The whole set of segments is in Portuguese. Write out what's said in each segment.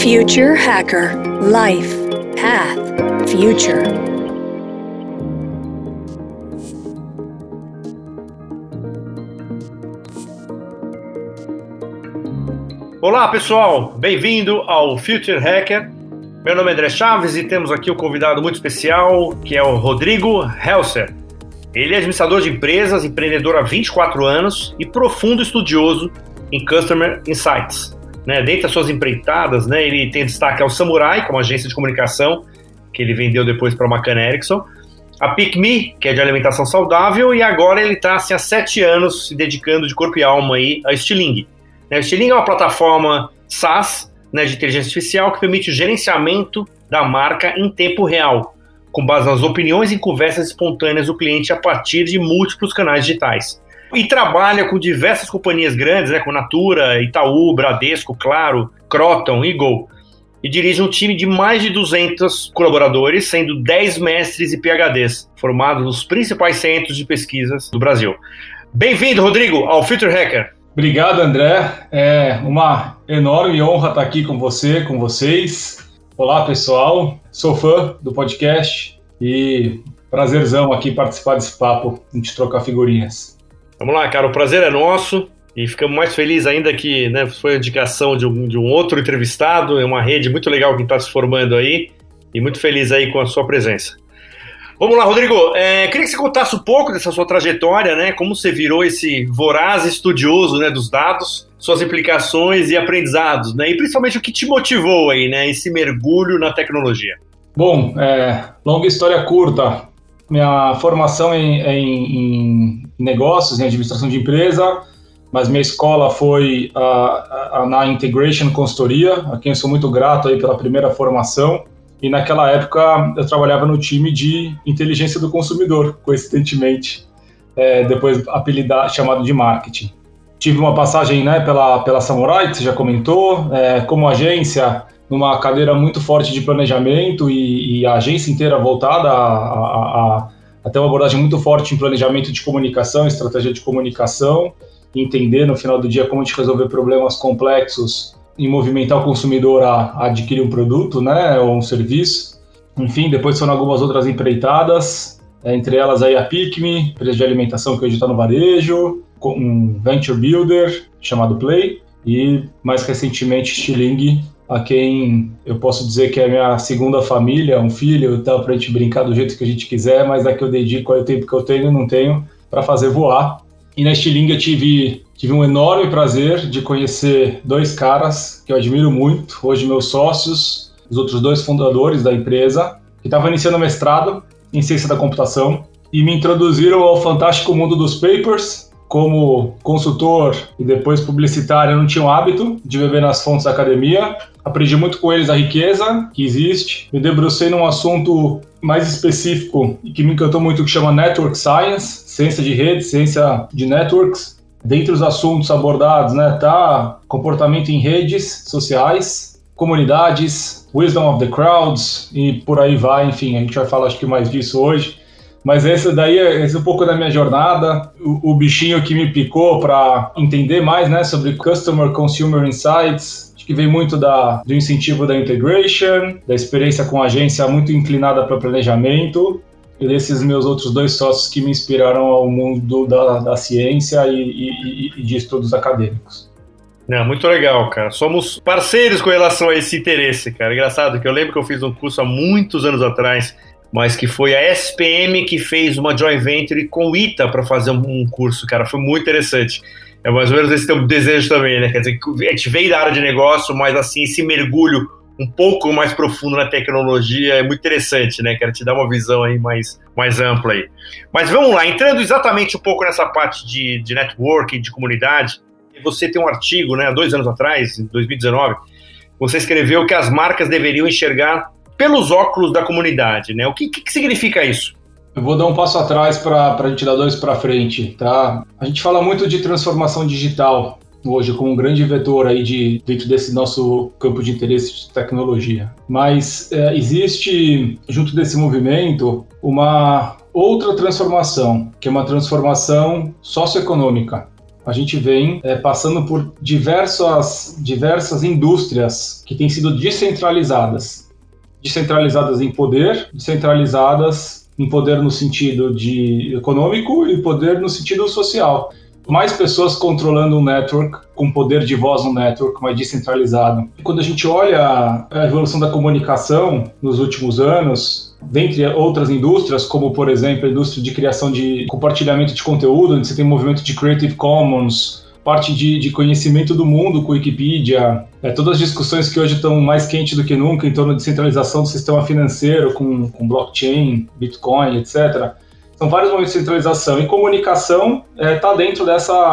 Future Hacker. Life. Path. Future. Olá pessoal, bem-vindo ao Future Hacker. Meu nome é André Chaves e temos aqui um convidado muito especial, que é o Rodrigo Helser. Ele é administrador de empresas, empreendedor há 24 anos e profundo estudioso em Customer Insights. Dentre as suas empreitadas, ele tem destaque ao Samurai, como agência de comunicação, que ele vendeu depois para a McCann Erickson, a PicMe, que é de alimentação saudável, e agora ele está há 7 anos se dedicando de corpo e alma aí a Stiling. O Stiling é uma plataforma SaaS, de inteligência artificial que permite o gerenciamento da marca em tempo real, com base nas opiniões e conversas espontâneas do cliente a partir de múltiplos canais digitais. E trabalha com diversas companhias grandes, como Natura, Itaú, Bradesco, Claro, Croton e Gol. E dirige um time de mais de 200 colaboradores, sendo 10 mestres e PhDs, formados nos principais centros de pesquisas do Brasil. Bem-vindo, Rodrigo, ao Future Hacker. Obrigado, André. É uma enorme honra estar aqui com você, com vocês. Olá, pessoal. Sou fã do podcast e prazerzão aqui participar desse papo, a gente trocar figurinhas. Vamos lá, cara. O prazer é nosso e ficamos mais felizes ainda que foi a indicação de um outro entrevistado. É uma rede muito legal que está se formando aí e muito feliz aí com a sua presença. Vamos lá, Rodrigo. Queria que você contasse um pouco dessa sua trajetória, como você virou esse voraz estudioso dos dados, suas implicações e aprendizados, e principalmente o que te motivou aí, esse mergulho na tecnologia. Bom, longa história curta. Minha formação é em negócios, em administração de empresa, mas minha escola foi na Integration Consultoria, a quem eu sou muito grato aí pela primeira formação. E naquela época eu trabalhava no time de inteligência do consumidor, coincidentemente, depois chamado de marketing. Tive uma passagem pela Samurai, que você já comentou, como agência, numa cadeira muito forte de planejamento e a agência inteira voltada a ter uma abordagem muito forte em planejamento de comunicação, estratégia de comunicação, entender no final do dia como a gente resolver problemas complexos e movimentar o consumidor a adquirir um produto, ou um serviço. Enfim, depois foram algumas outras empreitadas, entre elas aí a PicMe, empresa de alimentação que hoje está no varejo, com um venture builder chamado Play, e mais recentemente Stiling, a quem eu posso dizer que é a minha segunda família, um filho, para a gente brincar do jeito que a gente quiser, mas a que eu dedico o tempo que eu tenho e não tenho para fazer voar. E na Stiling eu tive um enorme prazer de conhecer 2 caras que eu admiro muito, hoje meus sócios, os outros 2 fundadores da empresa, que estavam iniciando mestrado em ciência da computação e me introduziram ao fantástico mundo dos papers. Como consultor e depois publicitário, eu não tinha o hábito de beber nas fontes da academia. Aprendi muito com eles a riqueza que existe. Me debrucei num assunto mais específico e que me encantou muito, que chama Network Science, ciência de rede, ciência de networks. Dentre os assuntos abordados, tá comportamento em redes sociais, comunidades, wisdom of the crowds e por aí vai. Enfim, a gente vai falar acho que mais disso hoje. Mas esse é um pouco da minha jornada, o bichinho que me picou para entender mais sobre Customer Consumer Insights. Acho que veio muito do incentivo da integration, da experiência com a agência muito inclinada para planejamento, e desses meus outros 2 sócios que me inspiraram ao mundo da ciência e de estudos acadêmicos. Muito legal, cara. Somos parceiros com relação a esse interesse, cara. Engraçado que eu lembro que eu fiz um curso há muitos anos atrás, mas que foi a SPM que fez uma joint venture com o ITA para fazer um curso, cara, foi muito interessante. É mais ou menos esse teu desejo também, Quer dizer, a gente veio da área de negócio, mas assim, esse mergulho um pouco mais profundo na tecnologia é muito interessante, Quero te dar uma visão aí mais ampla aí. Mas vamos lá, entrando exatamente um pouco nessa parte de network, de comunidade, você tem um artigo, há 2 anos atrás, em 2019, você escreveu que as marcas deveriam enxergar pelos óculos da comunidade, O que significa isso? Eu vou dar um passo atrás para a gente dar 2 para frente, tá? A gente fala muito de transformação digital hoje como um grande vetor aí dentro desse nosso campo de interesse de tecnologia. Mas existe, junto desse movimento, uma outra transformação, que é uma transformação socioeconômica. a gente vem passando por diversas indústrias que têm sido descentralizadas em poder, descentralizadas em poder no sentido econômico e poder no sentido social. Mais pessoas controlando um network, com poder de voz no network, mais descentralizado. Quando a gente olha a evolução da comunicação nos últimos anos, dentre outras indústrias, como, por exemplo, a indústria de criação de compartilhamento de conteúdo, onde você tem um movimento de Creative Commons, parte de conhecimento do mundo com Wikipedia, todas as discussões que hoje estão mais quentes do que nunca em torno de centralização do sistema financeiro com blockchain, Bitcoin, etc., são vários momentos de centralização, e comunicação está dentro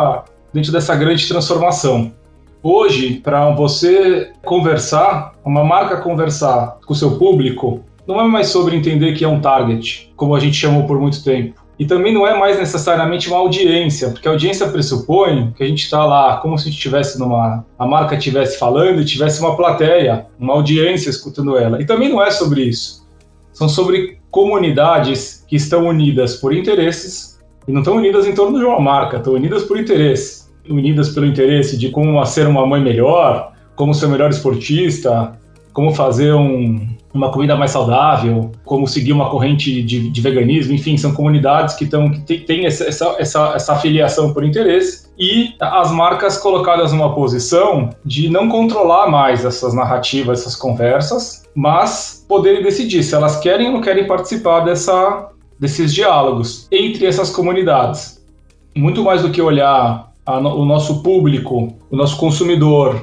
dessa grande transformação. Hoje, para você conversar, uma marca conversar com o seu público, não é mais sobre entender que é um target, como a gente chamou por muito tempo. E também não é mais necessariamente uma audiência, porque a audiência pressupõe que a gente está lá como se a gente estivesse a marca estivesse falando e tivesse uma plateia, uma audiência escutando ela. E também não é sobre isso. São sobre comunidades que estão unidas por interesses, e não estão unidas em torno de uma marca, estão unidas por interesse. Unidas pelo interesse de como ser uma mãe melhor, como ser o melhor esportista, como fazer uma comida mais saudável, como seguir uma corrente de veganismo, enfim, são comunidades que têm essa afiliação por interesse, e as marcas colocadas numa posição de não controlar mais essas narrativas, essas conversas, mas poderem decidir se elas querem ou não querem participar desses diálogos entre essas comunidades. Muito mais do que olhar o nosso público, o nosso consumidor,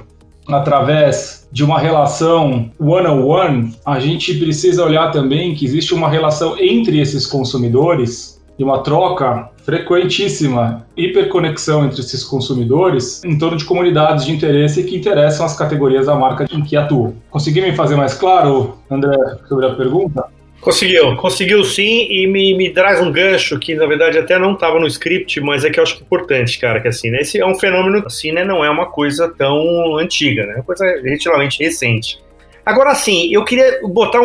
através de uma relação one-on-one, a gente precisa olhar também que existe uma relação entre esses consumidores e uma troca frequentíssima, hiperconexão entre esses consumidores em torno de comunidades de interesse que interessam as categorias da marca em que atuam. Consegui me fazer mais claro, André, sobre a pergunta? Conseguiu sim, e me traz um gancho que na verdade até não estava no script, mas é que eu acho que é importante, cara, que assim, né, esse é um fenômeno, assim, né, não é uma coisa tão antiga, né, é uma coisa relativamente recente. Agora, assim, eu vou botar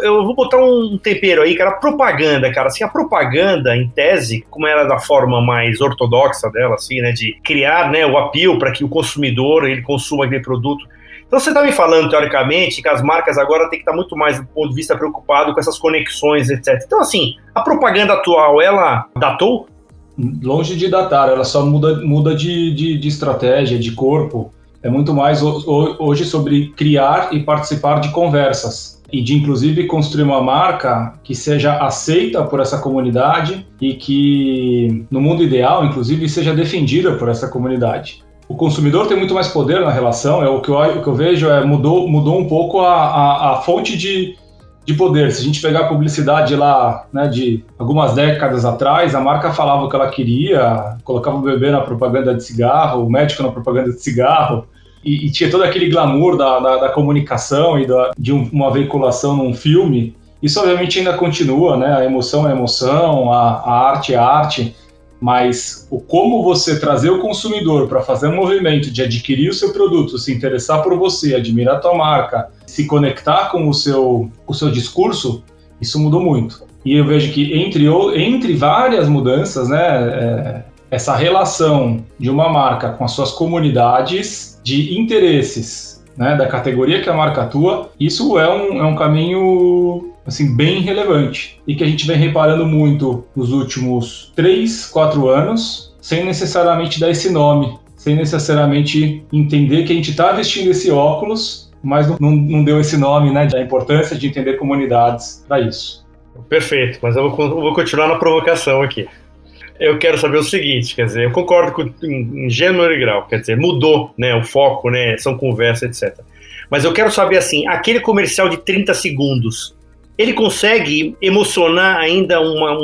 um tempero aí, cara, propaganda, cara, assim, a propaganda, em tese, como ela é da forma mais ortodoxa dela, assim, né, de criar, né, o appeal para que o consumidor, ele consuma aquele produto. Então você está me falando, teoricamente, que as marcas agora têm que estar muito mais, do ponto de vista, preocupado com essas conexões, etc. Então, assim, a propaganda atual, ela datou? Longe de datar, ela só muda de estratégia, de corpo. É muito mais hoje sobre criar e participar de conversas. E de, inclusive, construir uma marca que seja aceita por essa comunidade e que, no mundo ideal, inclusive, seja defendida por essa comunidade. O consumidor tem muito mais poder na relação, o que eu vejo mudou um pouco a fonte de poder. Se a gente pegar a publicidade lá, né, de algumas décadas atrás, a marca falava o que ela queria, colocava o bebê na propaganda de cigarro, o médico na propaganda de cigarro, e tinha todo aquele glamour da comunicação e de uma veiculação num filme. Isso obviamente ainda continua, né? A emoção é a emoção, a arte é a arte, mas como você trazer o consumidor para fazer um movimento de adquirir o seu produto, se interessar por você, admirar a tua marca, se conectar com o seu discurso, isso mudou muito. E eu vejo que entre várias mudanças, né, essa relação de uma marca com as suas comunidades de interesses, né, da categoria que a marca atua, isso é um caminho assim, bem relevante e que a gente vem reparando muito nos últimos 3, 4 anos, sem necessariamente dar esse nome, sem necessariamente entender que a gente está vestindo esse óculos, mas não deu esse nome, né, da importância de entender comunidades para isso. Perfeito, mas eu vou continuar na provocação aqui. Eu quero saber o seguinte, quer dizer, eu concordo em gênero e grau, quer dizer, mudou, né, o foco, né, são conversas, etc. Mas eu quero saber, assim, aquele comercial de 30 segundos, ele consegue emocionar ainda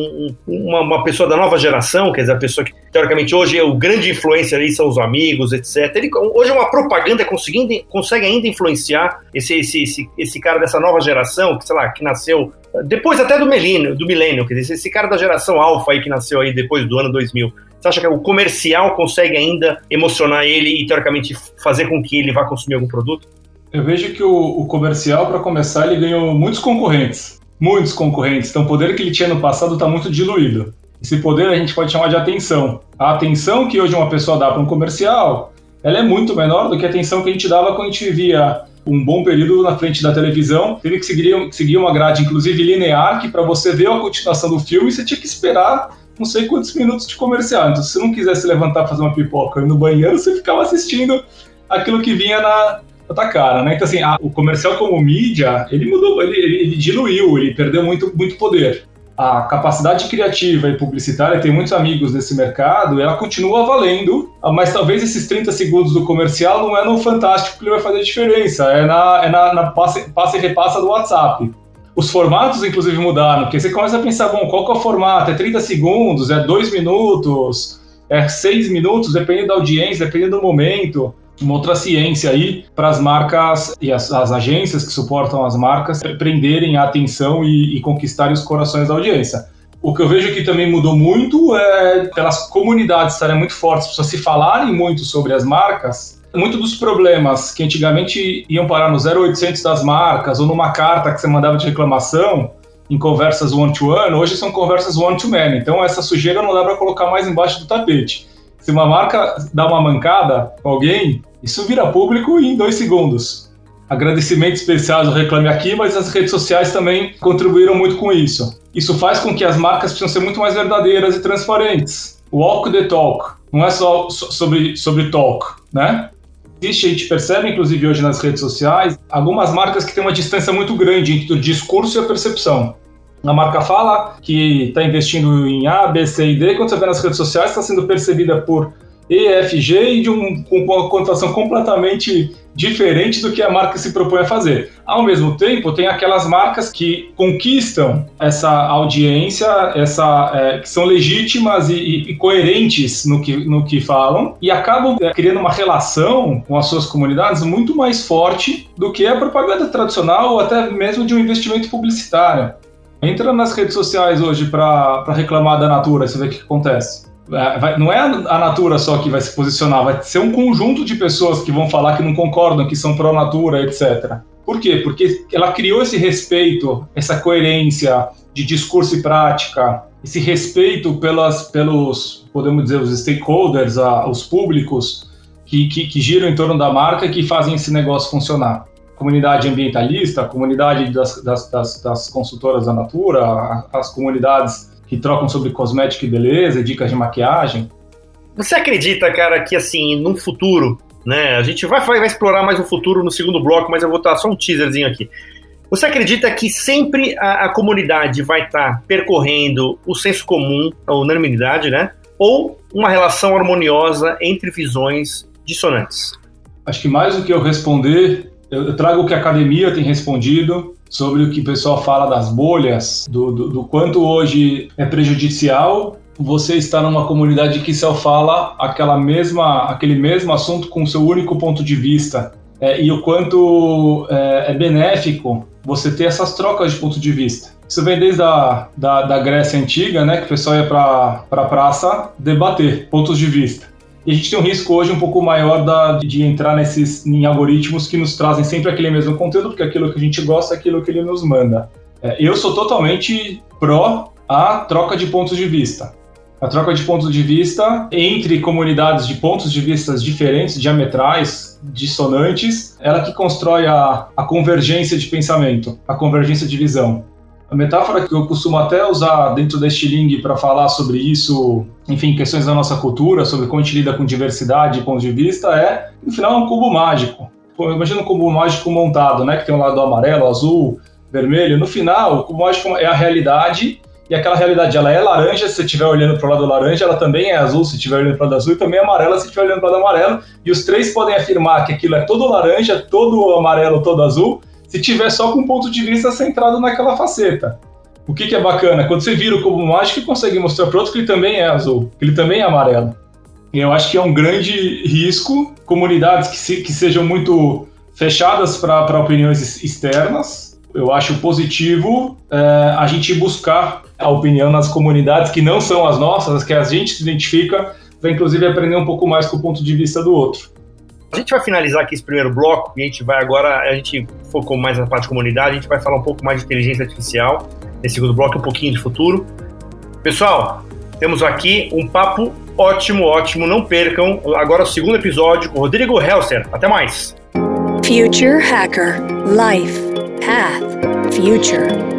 uma pessoa da nova geração, quer dizer, a pessoa que, teoricamente, hoje é o grande influencer aí, são os amigos, etc. Hoje uma propaganda consegue ainda influenciar esse cara dessa nova geração, que, sei lá, que nasceu depois até do milênio, quer dizer, esse cara da geração alfa aí que nasceu aí depois do ano 2000. Você acha que o comercial consegue ainda emocionar ele e, teoricamente, fazer com que ele vá consumir algum produto? Eu vejo que o comercial, para começar, ele ganhou muitos concorrentes. Então o poder que ele tinha no passado está muito diluído. Esse poder a gente pode chamar de atenção. A atenção que hoje uma pessoa dá para um comercial, ela é muito menor do que a atenção que a gente dava quando a gente vivia um bom período na frente da televisão. Teve que seguir uma grade, inclusive linear, que para você ver a continuação do filme, você tinha que esperar não sei quantos minutos de comercial. Então, se você não quisesse levantar, fazer uma pipoca e ir no banheiro, você ficava assistindo aquilo que vinha na tua cara, né? Então, assim, o comercial como mídia, ele mudou, ele diluiu, ele perdeu muito poder. A capacidade criativa e publicitária, tem muitos amigos nesse mercado, ela continua valendo, mas talvez esses 30 segundos do comercial não é no Fantástico que ele vai fazer diferença, é na passa e repassa do WhatsApp. Os formatos, inclusive, mudaram, porque você começa a pensar, bom, qual que é o formato? É 30 segundos, é 2 minutos, é 6 minutos, dependendo da audiência, dependendo do momento. Uma outra ciência aí para as marcas e as agências que suportam as marcas prenderem a atenção e conquistarem os corações da audiência. O que eu vejo que também mudou muito é pelas comunidades estarem muito fortes, pessoas se falarem muito sobre as marcas. Muito dos problemas que antigamente iam parar no 0800 das marcas ou numa carta que você mandava de reclamação em conversas one-to-one, hoje são conversas one-to-many. Então essa sujeira não dá para colocar mais embaixo do tapete. Se uma marca dá uma mancada com alguém, isso vira público em 2 segundos. Agradecimentos especiais eu Reclame Aqui, mas as redes sociais também contribuíram muito com isso. Isso faz com que as marcas precisam ser muito mais verdadeiras e transparentes. Walk the talk, não é só sobre talk, né? A gente percebe, inclusive hoje nas redes sociais, algumas marcas que têm uma distância muito grande entre o discurso e a percepção. A marca fala que está investindo em A, B, C e D, quando você vê nas redes sociais, está sendo percebida por E, F, G e com uma conotação completamente diferente do que a marca se propõe a fazer. Ao mesmo tempo, tem aquelas marcas que conquistam essa audiência, que são legítimas e coerentes no que falam e acabam criando uma relação com as suas comunidades muito mais forte do que a propaganda tradicional ou até mesmo de um investimento publicitário. Entra nas redes sociais hoje para reclamar da Natura, você vê o que acontece. Não é a Natura só que vai se posicionar, vai ser um conjunto de pessoas que vão falar que não concordam, que são pró-Natura, etc. Por quê? Porque ela criou esse respeito, essa coerência de discurso e prática, esse respeito pelos, podemos dizer, os stakeholders, os públicos que giram em torno da marca e que fazem esse negócio funcionar. Comunidade ambientalista, a comunidade das consultoras da Natura, as comunidades que trocam sobre cosmética e beleza, dicas de maquiagem. Você acredita, cara, que assim, num futuro, né, a gente vai explorar mais o futuro no segundo bloco, mas eu vou dar só um teaserzinho aqui. Você acredita que sempre a comunidade vai estar percorrendo o senso comum, a unanimidade, né? Ou uma relação harmoniosa entre visões dissonantes? Acho que mais do que eu responder, eu trago o que a academia tem respondido sobre o que o pessoal fala das bolhas, do quanto hoje é prejudicial você estar numa comunidade que só fala aquele mesmo assunto com o seu único ponto de vista, e o quanto é benéfico você ter essas trocas de ponto de vista. Isso vem desde da Grécia Antiga, né, que o pessoal ia para a praça debater pontos de vista. E a gente tem um risco hoje um pouco maior de entrar em algoritmos que nos trazem sempre aquele mesmo conteúdo, porque aquilo que a gente gosta é aquilo que ele nos manda. Eu sou totalmente pró a troca de pontos de vista. A troca de pontos de vista entre comunidades de pontos de vista diferentes, diametrais, dissonantes, ela que constrói a convergência de pensamento, a convergência de visão. A metáfora que eu costumo até usar dentro da estilingue para falar sobre isso, enfim, questões da nossa cultura, sobre como a gente lida com diversidade e pontos de vista, no final, um cubo mágico. Imagina um cubo mágico montado, né, que tem um lado amarelo, azul, vermelho. No final, o cubo mágico é a realidade, e aquela realidade ela é laranja se você estiver olhando para o lado laranja, ela também é azul se estiver olhando para o lado azul, e também é amarela se estiver olhando para o lado amarelo, e os três podem afirmar que aquilo é todo laranja, todo amarelo, todo azul, se tiver só com um ponto de vista centrado naquela faceta. O que é bacana? Quando você vira o cubo mágico, você consegue mostrar para outro que ele também é azul, que ele também é amarelo. E eu acho que é um grande risco, comunidades que sejam muito fechadas para opiniões externas. Eu acho positivo a gente buscar a opinião nas comunidades que não são as nossas, as que a gente se identifica, para inclusive aprender um pouco mais com o ponto de vista do outro. A gente vai finalizar aqui esse primeiro bloco, e a gente focou mais na parte de comunidade, a gente vai falar um pouco mais de inteligência artificial, nesse segundo bloco um pouquinho de futuro. Pessoal, Temos aqui um papo ótimo, não percam. Agora o segundo episódio com o Rodrigo Helser. Até mais! Future Hacker. Life. Path. Future.